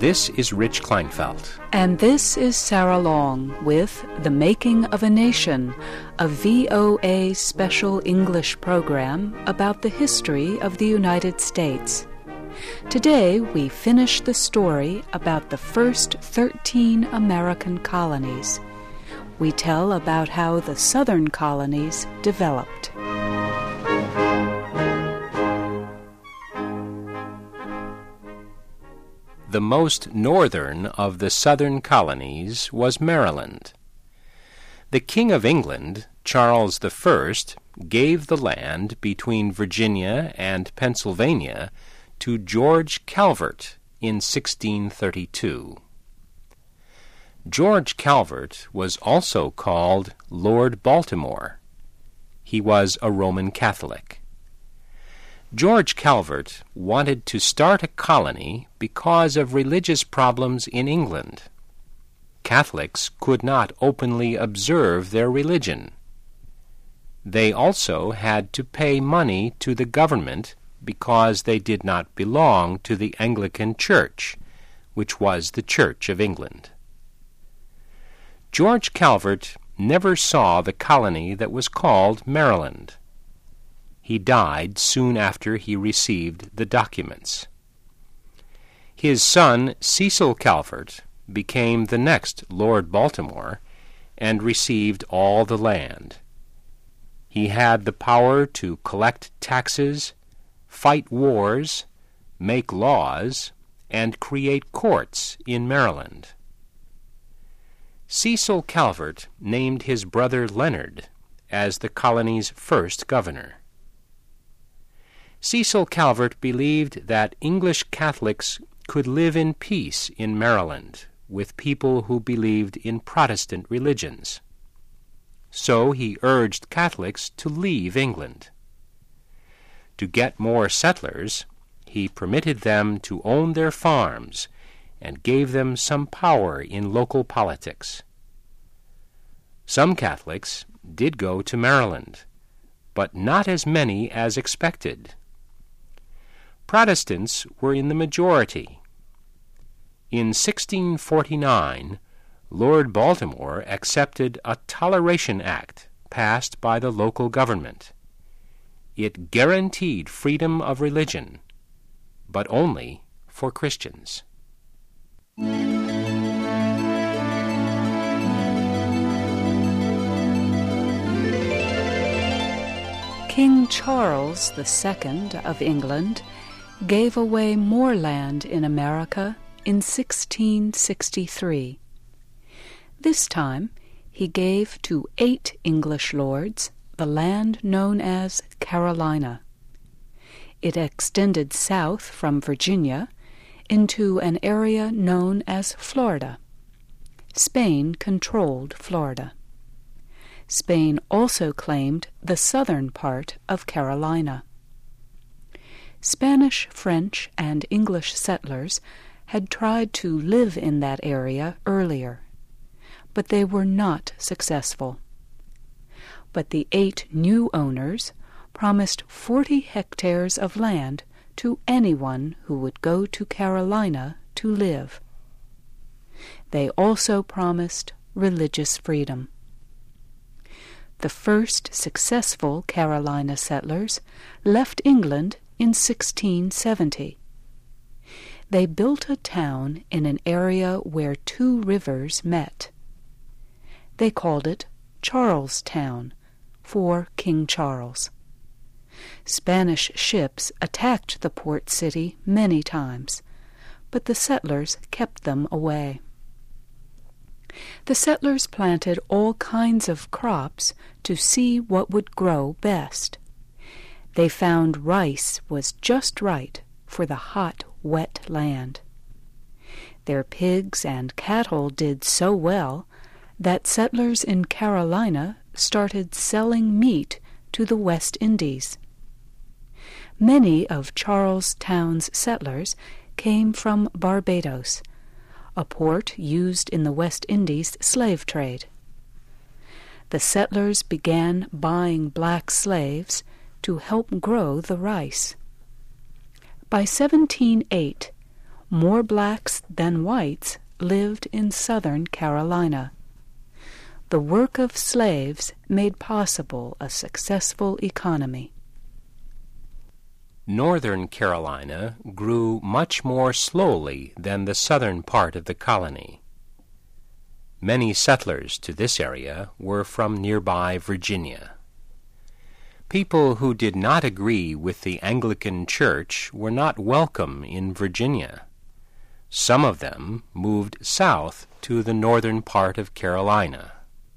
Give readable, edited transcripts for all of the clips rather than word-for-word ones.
This is Rich Kleinfeld. And this is Sarah Long with The Making of a Nation, a VOA special English program about the history of the United States. Today we finish the story about the first 13 American colonies. We tell about how the southern colonies developed. The most northern of the southern colonies was Maryland. The King of England, Charles I, gave the land between Virginia and Pennsylvania to George Calvert in 1632. George Calvert was also called Lord Baltimore. He was a Roman Catholic. George Calvert wanted to start a colony because of religious problems in England. Catholics could not openly observe their religion. They also had to pay money to the government because they did not belong to the Anglican Church, which was the Church of England. George Calvert never saw the colony that was called Maryland. He died soon after he received the documents. His son, Cecil Calvert, became the next Lord Baltimore and received all the land. He had the power to collect taxes, fight wars, make laws, and create courts in Maryland. Cecil Calvert named his brother Leonard as the colony's first governor. Cecil Calvert believed that English Catholics could live in peace in Maryland with people who believed in Protestant religions. So he urged Catholics to leave England. To get more settlers, he permitted them to own their farms and gave them some power in local politics. Some Catholics did go to Maryland, but not as many as expected. Protestants were in the majority. In 1649, Lord Baltimore accepted a Toleration Act passed by the local government. It guaranteed freedom of religion, but only for Christians. King Charles II of England gave away more land in America in 1663. This time he gave to 8 English lords the land known as Carolina. It extended south from Virginia into an area known as Florida. Spain controlled Florida. Spain also claimed the southern part of Carolina. Spanish, French, and English settlers had tried to live in that area earlier, but they were not successful. But the 8 new owners promised 40 hectares of land to anyone who would go to Carolina to live. They also promised religious freedom. The first successful Carolina settlers left England in 1670. They built a town in an area where 2 rivers met. They called it Charlestown, for King Charles. Spanish ships attacked the port city many times, but the settlers kept them away. The settlers planted all kinds of crops to see what would grow best. They found rice was just right for the hot, wet land. Their pigs and cattle did so well that settlers in Carolina started selling meat to the West Indies. Many of Charlestown's settlers came from Barbados, a port used in the West Indies slave trade. The settlers began buying black slaves to help grow the rice. By 1708, more blacks than whites lived in southern Carolina. The work of slaves made possible a successful economy. Northern Carolina grew much more slowly than the southern part of the colony. Many settlers to this area were from nearby Virginia. People who did not agree with the Anglican Church were not welcome in Virginia. Some of them moved south to the northern part of Carolina.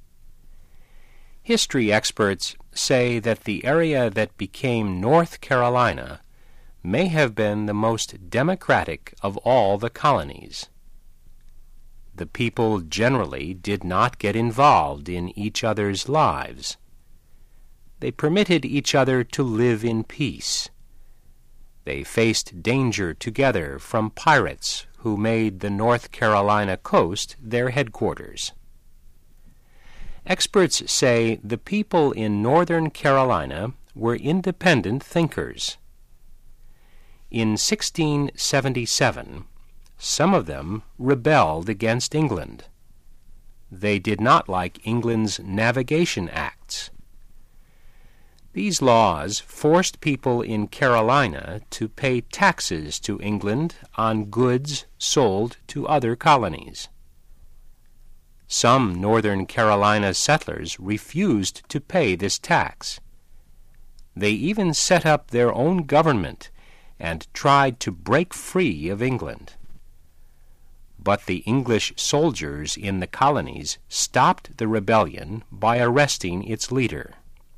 History experts say that the area that became North Carolina may have been the most democratic of all the colonies. The people generally did not get involved in each other's lives. They permitted each other to live in peace. They faced danger together from pirates who made the North Carolina coast their headquarters. Experts say the people in Northern Carolina were independent thinkers. In 1677, some of them rebelled against England. They did not like England's Navigation Acts. These laws forced people in Carolina to pay taxes to England on goods sold to other colonies. Some Northern Carolina settlers refused to pay this tax. They even set up their own government and tried to break free of England. But the English soldiers in the colonies stopped the rebellion by arresting its leader.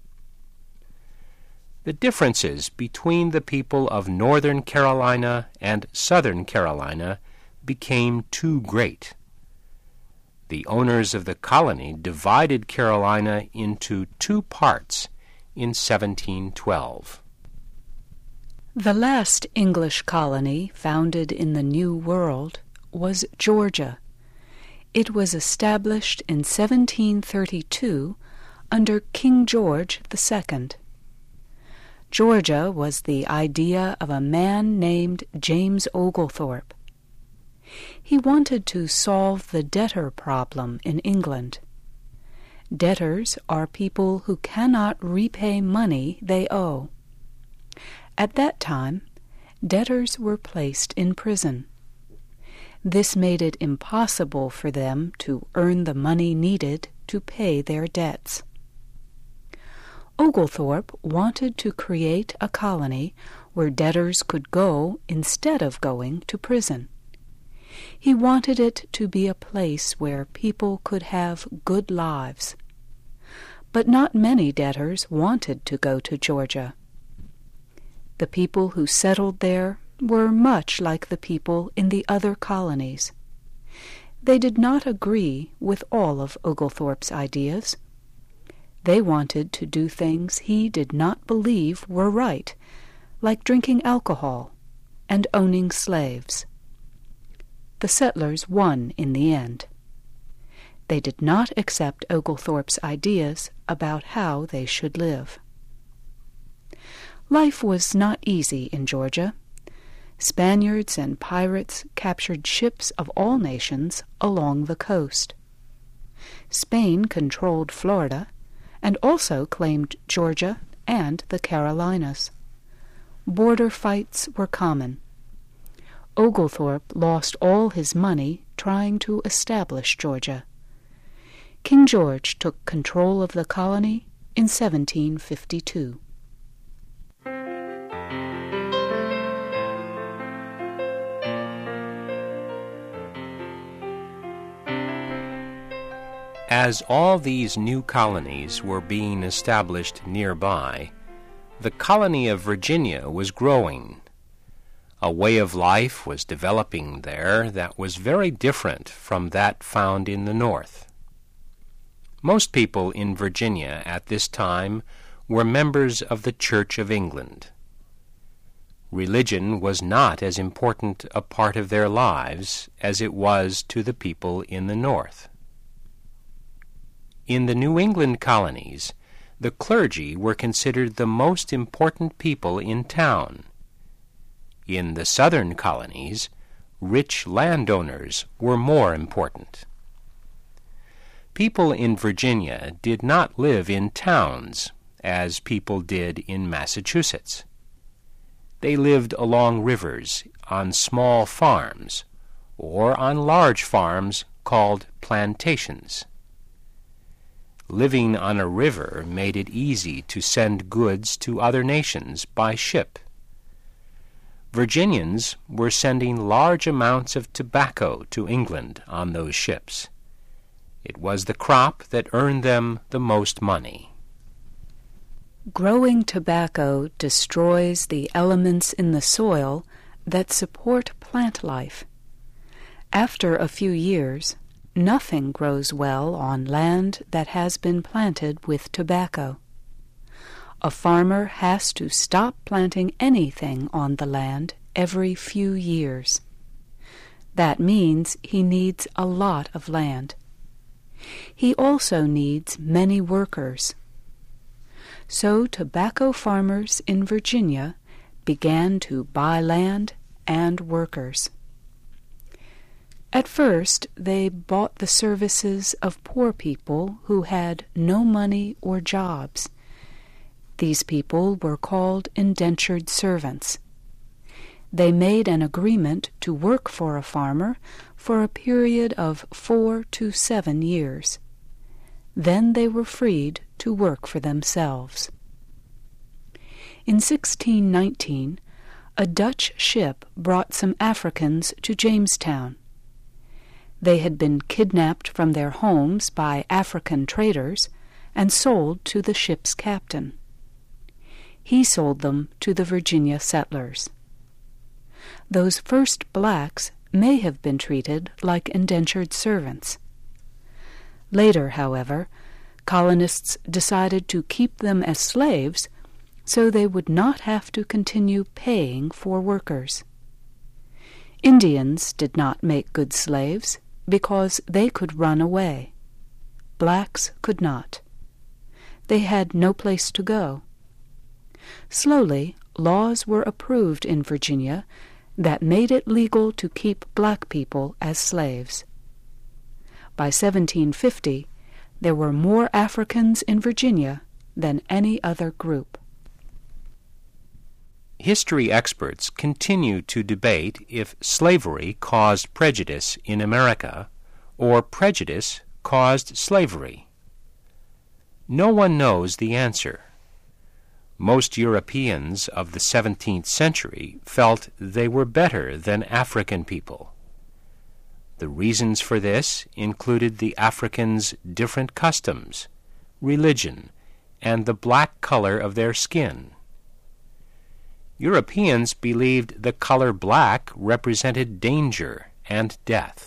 The differences between the people of Northern Carolina and Southern Carolina became too great. The owners of the colony divided Carolina into two parts in 1712. The last English colony founded in the New World was Georgia. It was established in 1732 under King George II. Georgia was the idea of a man named James Oglethorpe. He wanted to solve the debtor problem in England. Debtors are people who cannot repay money they owe. At that time, debtors were placed in prison. This made it impossible for them to earn the money needed to pay their debts. Oglethorpe wanted to create a colony where debtors could go instead of going to prison. He wanted it to be a place where people could have good lives. But not many debtors wanted to go to Georgia. The people who settled there were much like the people in the other colonies. They did not agree with all of Oglethorpe's ideas. They wanted to do things he did not believe were right, like drinking alcohol and owning slaves. The settlers won in the end. They did not accept Oglethorpe's ideas about how they should live. Life was not easy in Georgia. Spaniards and pirates captured ships of all nations along the coast. Spain controlled Florida and also claimed Georgia and the Carolinas. Border fights were common. Oglethorpe lost all his money trying to establish Georgia. King George took control of the colony in 1752. As all these new colonies were being established nearby, the colony of Virginia was growing. A way of life was developing there that was very different from that found in the North. Most people in Virginia at this time were members of the Church of England. Religion was not as important a part of their lives as it was to the people in the North. In the New England colonies, the clergy were considered the most important people in town. In the southern colonies, rich landowners were more important. People in Virginia did not live in towns, as people did in Massachusetts. They lived along rivers, on small farms, or on large farms called plantations. Living on a river made it easy to send goods to other nations by ship. Virginians were sending large amounts of tobacco to England on those ships. It was the crop that earned them the most money. Growing tobacco destroys the elements in the soil that support plant life. After a few years, nothing grows well on land that has been planted with tobacco. A farmer has to stop planting anything on the land every few years. That means he needs a lot of land. He also needs many workers. So tobacco farmers in Virginia began to buy land and workers. At first, they bought the services of poor people who had no money or jobs. These people were called indentured servants. They made an agreement to work for a farmer for a period of 4 to 7 years. Then they were freed to work for themselves. In 1619, a Dutch ship brought some Africans to Jamestown. They had been kidnapped from their homes by African traders and sold to the ship's captain. He sold them to the Virginia settlers. Those first blacks may have been treated like indentured servants. Later, however, colonists decided to keep them as slaves so they would not have to continue paying for workers. Indians did not make good slaves because they could run away. Blacks could not. They had no place to go. Slowly, laws were approved in Virginia that made it legal to keep black people as slaves. By 1750, there were more Africans in Virginia than any other group. History experts continue to debate if slavery caused prejudice in America or prejudice caused slavery. No one knows the answer. Most Europeans of the 17th century felt they were better than African people. The reasons for this included the Africans' different customs, religion, and the black color of their skin. Europeans believed the color black represented danger and death.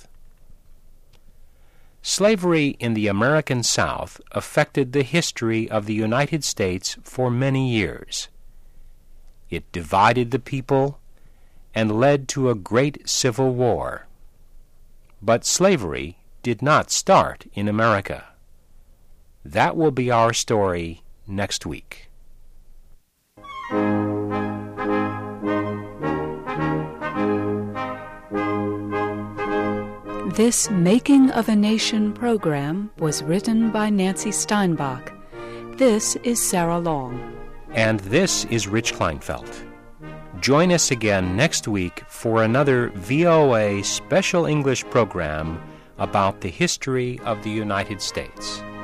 Slavery in the American South affected the history of the United States for many years. It divided the people and led to a great civil war. But slavery did not start in America. That will be our story next week. This Making of a Nation program was written by Nancy Steinbach. This is Sarah Long. And this is Rich Kleinfeld. Join us again next week for another VOA Special English program about the history of the United States.